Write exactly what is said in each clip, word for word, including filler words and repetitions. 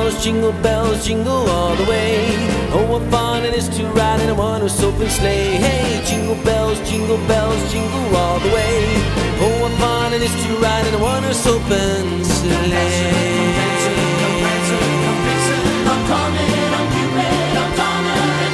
bells, jingle bells, jingle all the way. Oh, what fun it is to ride in a one-horse open sleigh. Hey, jingle bells, jingle bells, jingle all the way. Oh, what fun it is to ride in a one-horse open sleigh. I'm coming, I'm Cupid, I'm Donner and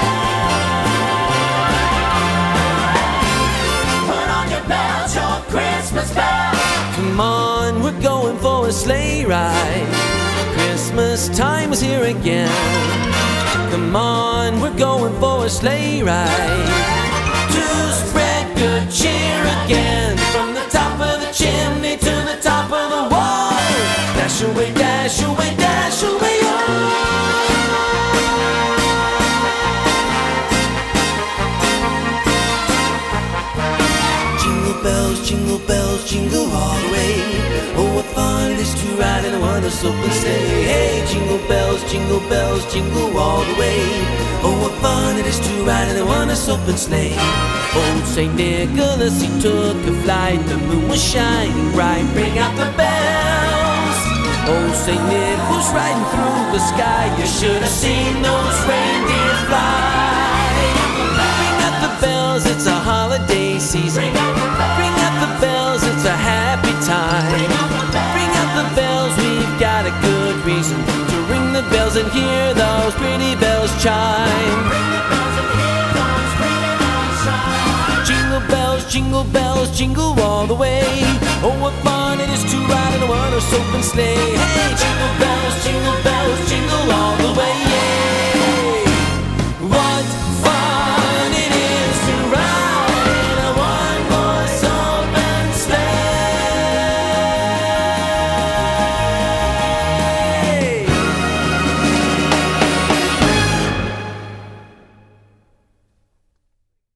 Princess. Put on your bells, your Christmas bells. Come on, we're going for a sleigh ride. Christmas time is here again. Come on, we're going for a sleigh ride to spread good cheer again. From the top of the chimney to the top of the wall, dash away, dash away, dash away, oh. Jingle bells, jingle bells, jingle all the way. Oh, what fun it is to ride in a one-horse open sleigh. Hey, jingle bells, jingle bells, jingle all the way. Oh, what fun it is to ride in a one-horse open sleigh. Old Saint Nicholas, he took a flight. The moon was shining bright. Bring out the bells. Old Saint Nicholas riding through the sky. You should have seen those reindeer fly. Bring out the bells, it's a holiday season. Bring out the bells, it's a happy time. Bring out the bells, we've got a good reason to ring the bells and hear those pretty bells chime. Jingle bells, jingle bells, jingle all the way. Oh, what fun it is to ride in a one-horse open sleigh. Hey, jingle bells, jingle bells, jingle all the way, yeah.